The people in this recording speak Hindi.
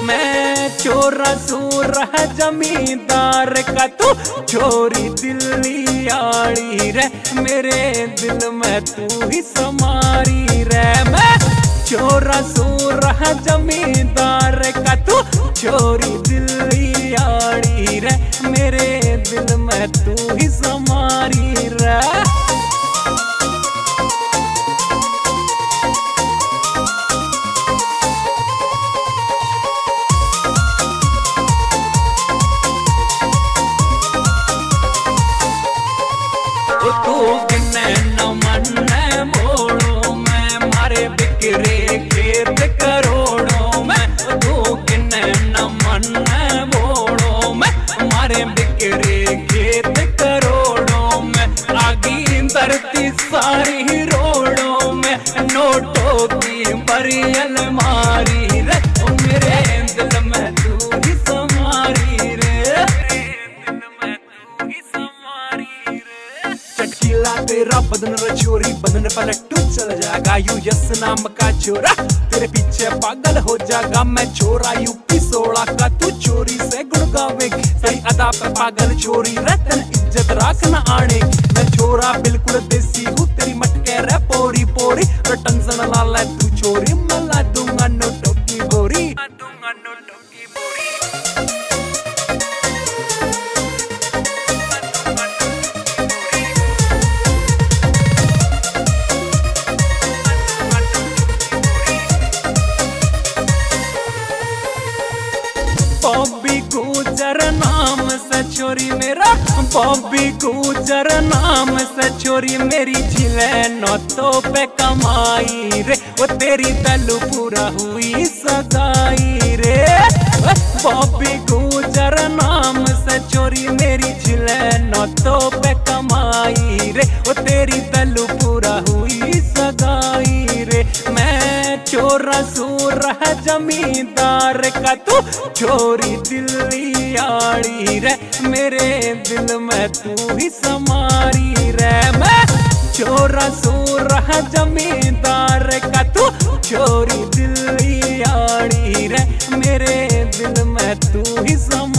मैं चोरा सूरा जमींदार का तू चोरी दिल्ली आड़ी रे, मेरे दिल में तू ही समारी रे। मैं चोरा सूरा जमींदार का तू चोरी दिल्ली आड़ी रे, मेरे दिल में तू ही समारी रे। तू गिने न मन मोड़ो मैं, मारे बिखरे खेत करोड़ों में। तू गिने न मन मोड़ो मैं, मारे बिखरे खेत करोड़ों में। आगी धरती सारी रोड़ों में, नोटों की बड़ी अलमारी रे, मेरे दिल में तू ही समारी रे। चटकीला तेरा बदन रे छोरी, बदन पलटू चल जाएगा यू यस नाम का छोरा। तेरे पीछे पागल हो जाएगा मैं छोरा, यूपी 16 का तू चोरी से गुण गावेगी। सही अदा पे पागल छोरी रे, तेन इज्जत रखना आने। मैं छोरा बिल्कुल देसी हूँ, तेरी मटके रे पोरी पोरी। टेंशन ला ले तू छोरी, मैं ला दूंगा नोटों की बोरी, दूंगा नोटों की बोरी। बॉबी गुजर नाम से छोरी मेरा, बॉबी गुजर नाम से छोरी मेरी झिले नौतों पे कमाई रे, वो तेरी तलू पूरा हुई सगाई रे। बॉबी गुजर नाम से छोरी मेरी झिले नौतों पे कमाई रे, वो तेरी तलू पूरा हुई सगाई रे। मैं चोरा सूरा जमींदार का तू चोरी दिल्ली आड़ी रे, मेरे दिल में तू ही समारी रे। मैं चोरा सूरा जमींदार का तू चोरी दिल्ली आड़ी रे, मेरे दिल में तू ही समारी।